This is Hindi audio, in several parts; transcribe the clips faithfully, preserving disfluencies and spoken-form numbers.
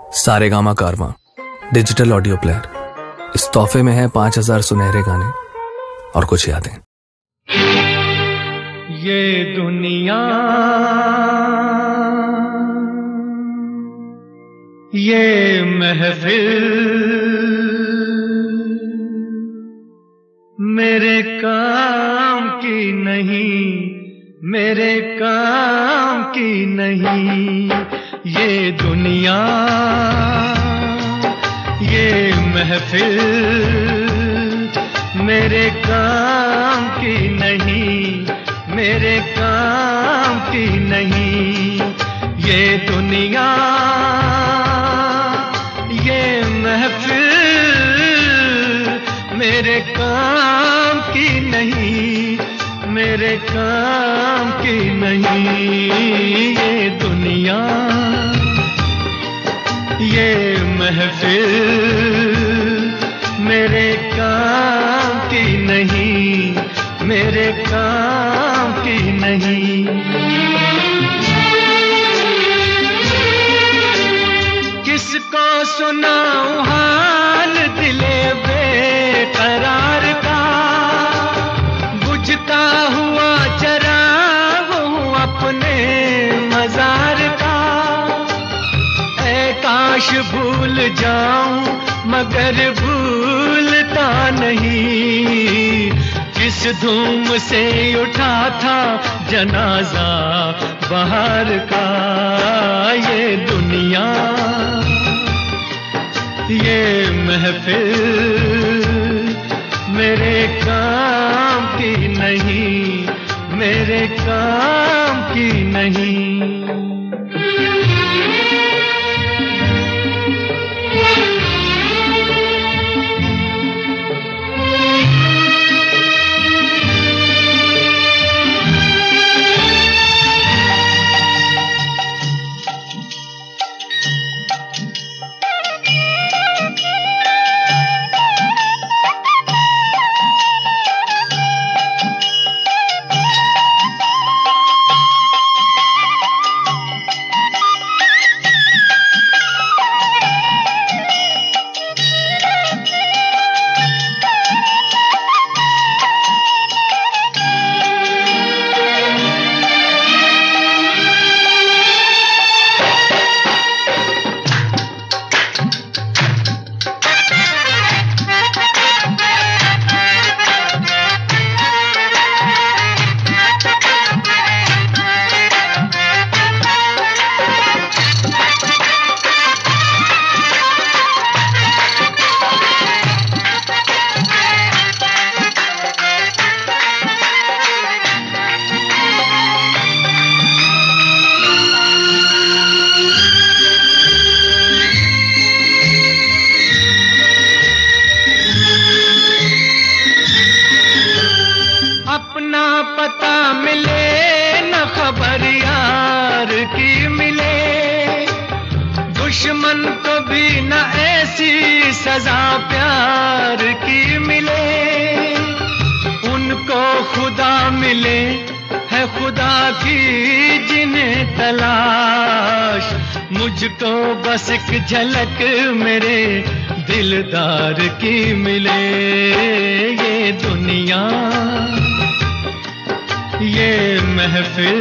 सारेगामा कारवां डिजिटल ऑडियो प्लेयर। इस तोहफे में है पांच हजार सुनहरे गाने और कुछ यादें। ये दुनिया ये महफिल मेरे काम की नहीं, मेरे काम की नहीं। ये दुनिया ये महफिल मेरे काम की नहीं, मेरे काम की नहीं। ये दुनिया ये महफिल मेरे काम की नहीं, मेरे काम की नहीं। ये दुनिया ये महफिल मेरे काम की नहीं, मेरे काम की नहीं। किसको सुनाऊं हाल दिले बेकरार का, बुझता हुआ चराग हूँ अपने मजार का। ऐ काश भूल जाऊं मगर भूलता नहीं, किस धूम से उठा था जनाजा बहार का। ये दुनिया ये महफिल मेरे काम की नहीं, मेरे काम की नहीं। अपना पता मिले न खबर यार की मिले, दुश्मन को भी न ऐसी सजा प्यार की मिले। उनको खुदा मिले है खुदा की जिन्हें तलाश, मुझको बस एक झलक मेरे दिलदार की मिले। ये दुनिया ये महफिल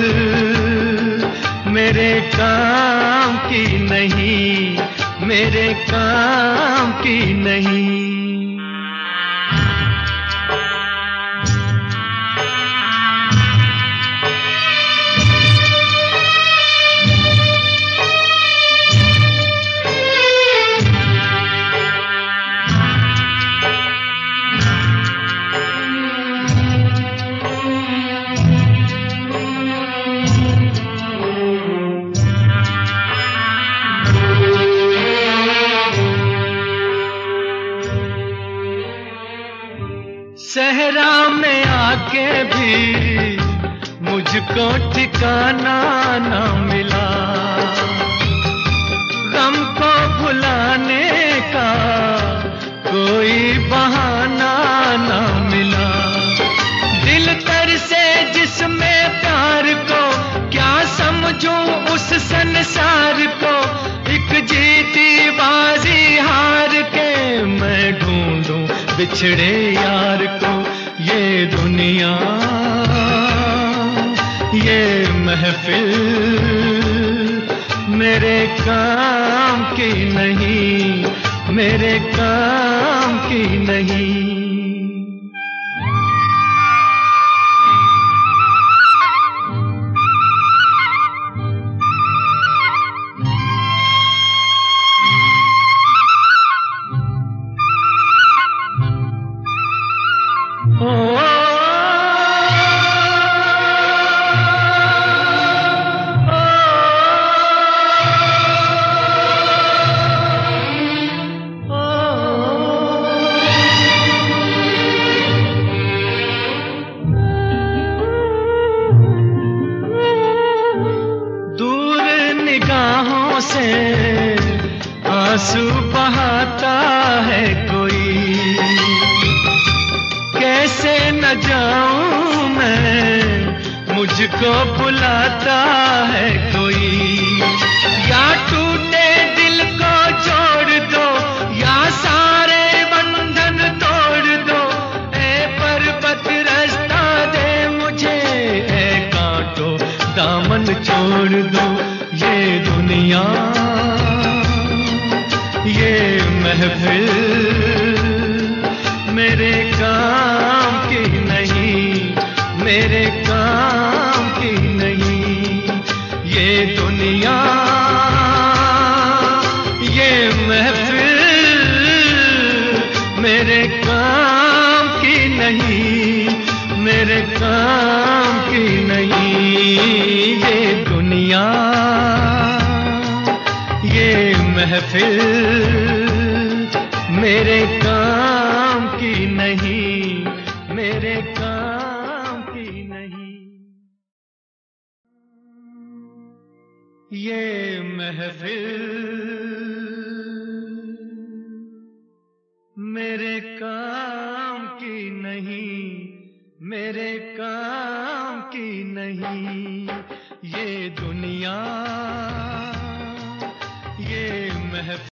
मेरे काम की नहीं, मेरे काम की नहीं। सहरा में आके भी मुझको ठिकाना ना मिला, गम को भुलाने का कोई बहाना ना मिला। दिल तर से जिसमें प्यार को क्या समझूं उस संसार को, एक जीत बिछड़े यार को ये दुनिया, ये महफिल मेरे काम की नहीं, मेरे काम की नहीं। से आंसू बहाता है कोई, कैसे न जाऊं मैं, मुझको बुलाता है कोई। या टूटे दिल को जोड़ दो, या सारे बंधन तोड़ दो, ए पर्वत रास्ता दे मुझे, ए कांटो दामन छोड़ दो। ये दुनिया, ये महफिल मेरे काम की नहीं, मेरे काम की नहीं। ये दुनिया, ये महफिल मेरे काम की नहीं, मेरे काम की नहीं। ये दुनिया, ये महफिल मेरे काम की नहीं, मेरे काम की नहीं। ये महफिल मेरे काम की नहीं, मेरे काम की नहीं। ये दुनिया, ये महफिल